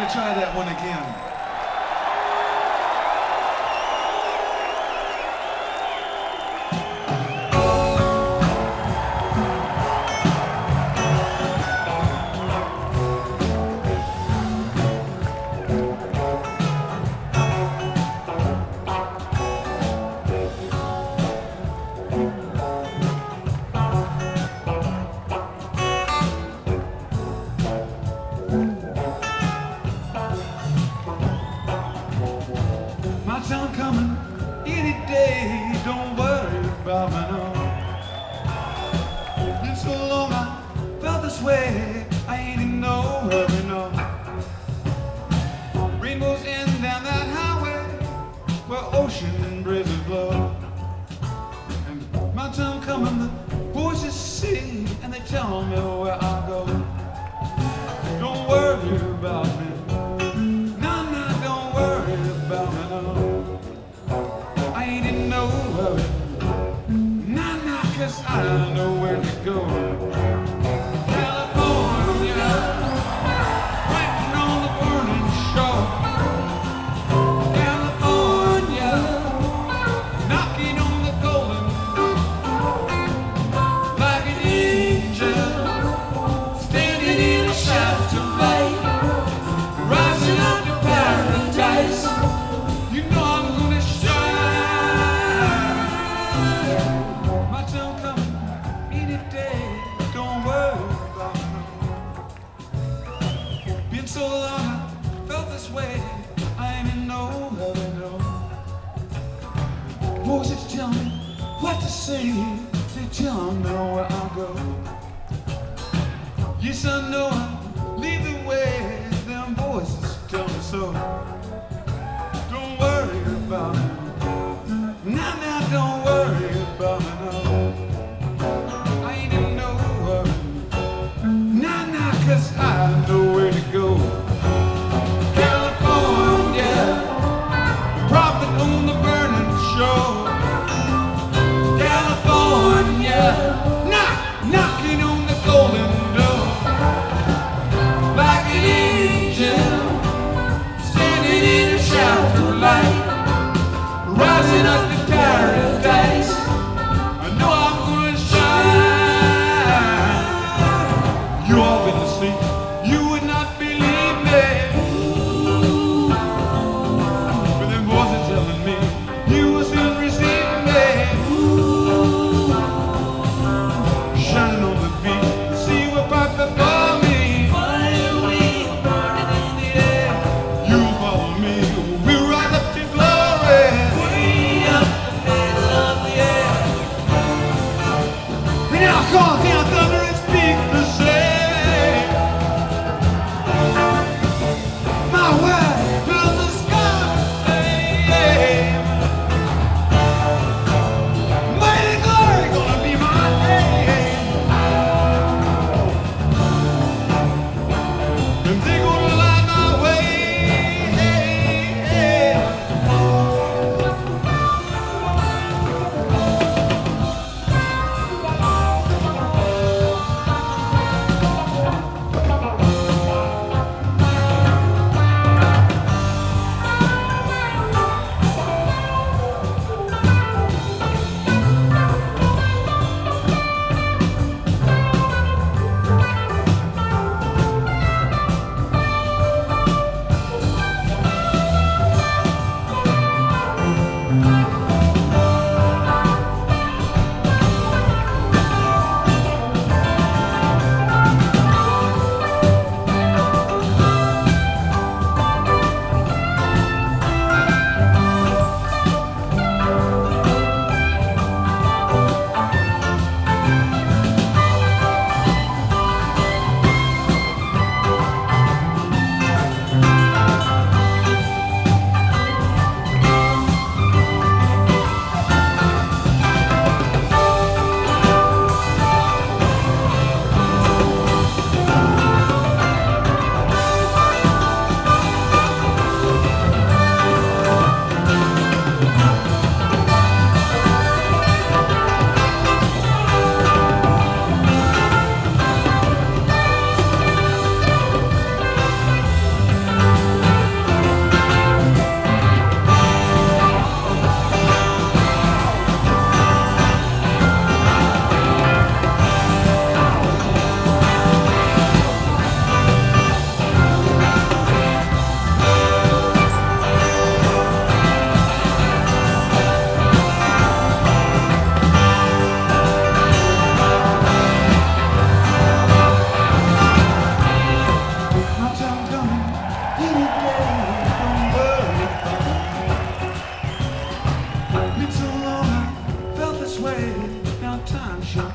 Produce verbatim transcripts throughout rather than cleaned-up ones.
try that one again. My time coming any day, don't worry about me no. Been so long I felt this way, I ain't in no hurry no. Rainbows end down that highway where ocean breezes blow. And my time coming, the voices sing and they tell me where I go. Don't worry about me. Cause I know where to go. California, waiting on the burning shore. California, knocking on the golden door. Like an angel, standing in a shaft of light, rising up to paradise. You know I'm gonna shine. My time coming any day, don't worry about me. Been so long I felt this way, I ain't in no hurry no. Voices tell me what to say, they tell me where I go. Yes, I know I lead the way, them voices tell me so. Don't worry about me. Now, now, don't worry about me, no. I ain't in no hurry. Nah, nah, cause I know where to go. California, prophet on the burning shore. California, knock, knocking on the golden door. Like an angel, standing in a shaft of light,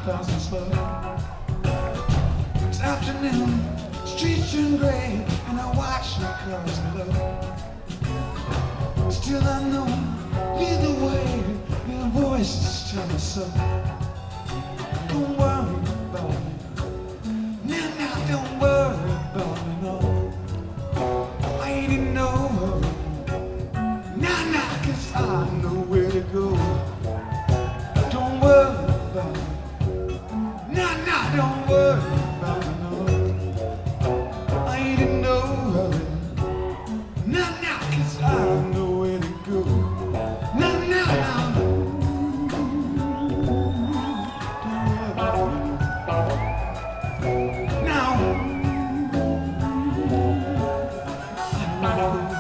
passing slow. It's afternoon, streets turn gray, and I watch the cars below. Still I know, either way, their voices tell me so. Don't worry about me. Now, now, don't worry about me, no. I ain't in no hurry. Now, now, 'cause I know where to go. Don't worry about me. Now, now, don't worry about me, no. I ain't in no hurry. Now, now, 'cause I know where to go. Now, now, now. Now, I know.